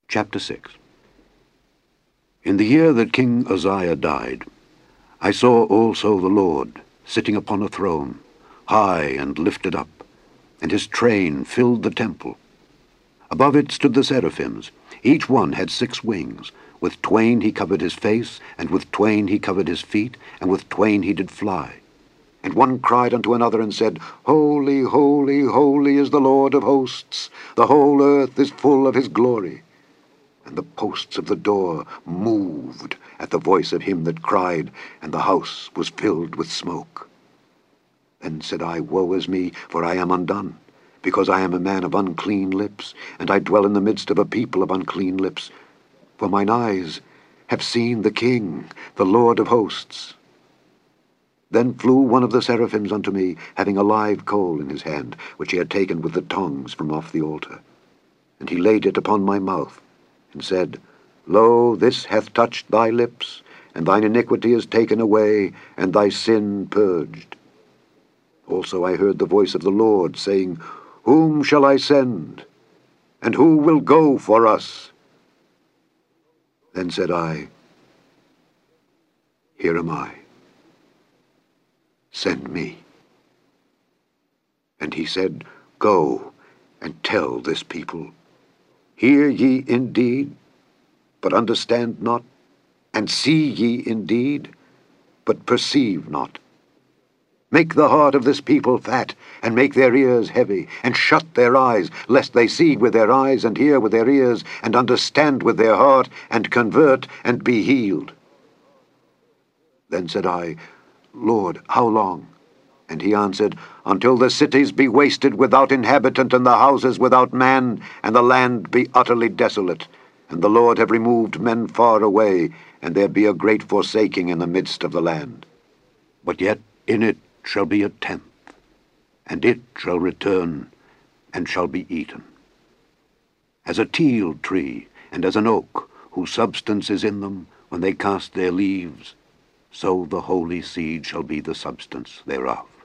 Chapter 6. In the year that King Uzziah died, I saw also the Lord sitting upon a throne, high and lifted up, and his train filled the temple. Above it stood the seraphims. Each one had 6 wings. With twain he covered his face, and with twain he covered his feet, and with twain he did fly. And one cried unto another and said, Holy, holy, holy is the Lord of hosts. The whole earth is full of his glory. And the posts of the door moved at the voice of him that cried, and the house was filled with smoke. Then said I, Woe is me, for I am undone, because I am a man of unclean lips, and I dwell in the midst of a people of unclean lips. For mine eyes have seen the King, the Lord of hosts. Then flew one of the seraphims unto me, having a live coal in his hand, which he had taken with the tongs from off the altar. And he laid it upon my mouth, and said, Lo, this hath touched thy lips, and thine iniquity is taken away, and thy sin purged. Also I heard the voice of the Lord, saying, Whom shall I send? And who will go for us? Then said I, Here am I. Send me. And he said, Go, and tell this people, Hear ye indeed, but understand not, and see ye indeed, but perceive not. Make the heart of this people fat, and make their ears heavy, and shut their eyes, lest they see with their eyes, and hear with their ears, and understand with their heart, and convert, and be healed. Then said I, Lord, how long? And he answered, Until the cities be wasted without inhabitant, and the houses without man, and the land be utterly desolate, and the Lord have removed men far away, and there be a great forsaking in the midst of the land. But yet in it shall be a tenth, and it shall return, and shall be eaten. As a teil tree, and as an oak, whose substance is in them, when they cast their leaves, so the holy seed shall be the substance thereof.